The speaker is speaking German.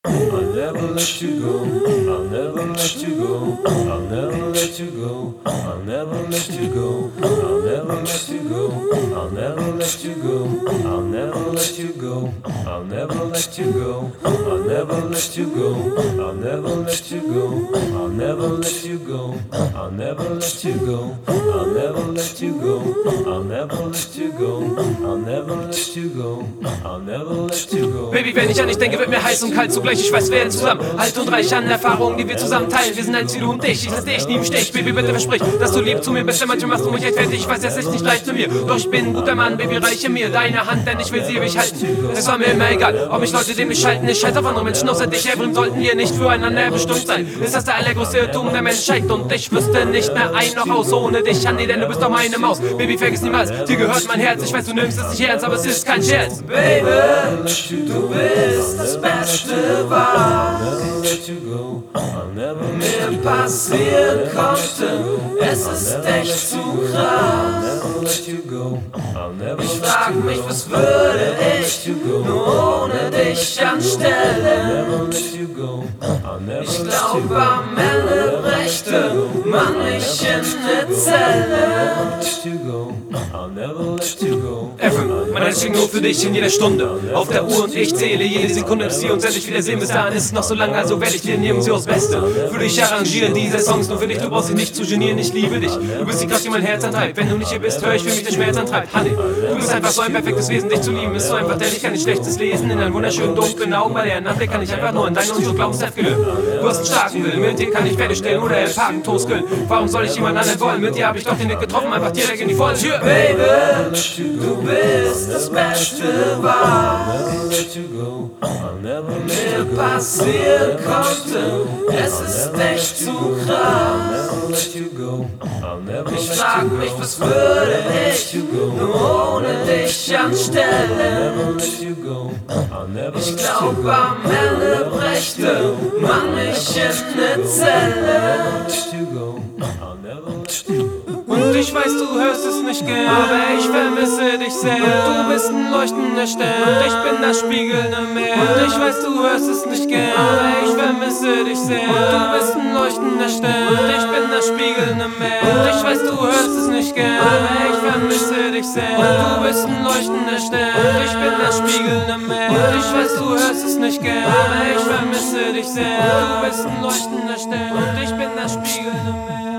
I'll never let you go. I'll never let you go. I'll never let you go. I'll never let you go. I'll never let you go. I'll never let you go. I'll never let you go. I'll never let you go. I'll never let you go. I'll never let you go. I'll never let you go. I'll never let you go. I'll never let you go. I'll never let you go. I'll never let you go. I'll never let you go. Baby, wenn ich an dich denke, wird mir heiß und kalt zugleich. Ich weiß, wir werden zusammen alt und reich an Erfahrungen, die wir zusammen teilen. Wir sind ein Ziel und ich lasse dich nie im Stich. Baby, bitte versprich, dass du lieb zu mir bist. Denn manchmal machst du mich echt fertig. Ich weiß, es ist nicht leicht mit mir. Doch ich bin ein guter Mann, Baby, reiche mir deine Hand, denn ich will sie ewig halten. Es war mir immer egal, ob mich Leute dämlich schalten. Ich scheiß auf andere Menschen, außer dich, Evrim, sollten wir nicht füreinander bestimmt sein. Ist das der allergrößte Irrtum der Menschheit? Und ich wüsste nicht mehr ein noch aus ohne dich, Handy, denn du bist doch meine Maus. Baby, vergiss niemals, dir gehört mein Herz. Ich weiß, du nimmst es nicht ernst, aber es ist kein Scherz. Baby, du bist das Beste, was mir passieren konnte. Es ist echt zu krass. Ich frag mich, was würde ich nur ohne dich anstellen? Ich glaub, am Ende brächte man mich in eine Zelle. Evrim, mein Herz schlägt nur für dich in jeder Stunde. Auf der Uhr und ich zähle jede Sekunde, bis wir uns endlich wiedersehen. Bis dahin ist es noch so lange, also werde ich dir nirgends das Beste für dich arrangieren. Diese Songs nur für dich, du brauchst dich nicht zu genieren. Ich liebe dich, du bist die Kraft, die mein Herz antreibt. Wenn du nicht hier bist, höre ich, wie mich der Schmerz antreibt. Honey, du bist einfach so ein perfektes Wesen, dich zu lieben ist so einfach, denn ich kann nicht Schlechtes lesen. In deinen wunderschönen, dunklen Augen, bei deren Anblick kann ich einfach nur in deinen und so Glaubenssaft gelöst. Du hast einen starken Willen, mit dir kann ich Pferde stellen oder im Parken Toast grillen. Warum soll ich jemand anderen wollen? Mit dir hab ich doch den Nick getroffen, einfach direkt in die volle Tür. Baby, du bist das Beste, was mir passieren konnte. Es ist echt zu krass. Ich frag mich, was würde ich nur ohne dich anstellen? Ich glaub, am Ende brächte man mich in eine Zelle. Und ich weiß, du hörst es nicht gern, aber ich vermisse dich sehr. Du bist ein leuchtender Stern und ich bin das spiegelnde Meer. Und ich weiß, du hörst es nicht gern, aber ich vermisse dich sehr. Du bist ein leuchtender Stern und ich bin das spiegelnde Meer. Und ich weiß, du hörst es nicht gern, aber ich vermisse dich sehr. Und du bist ein leuchtender Stern und ich bin das spiegelnde Meer. Und ich weiß, du hörst es nicht gern, aber ich vermisse dich sehr. Und du bist ein leuchtender Stern und ich bin das spiegelnde Meer.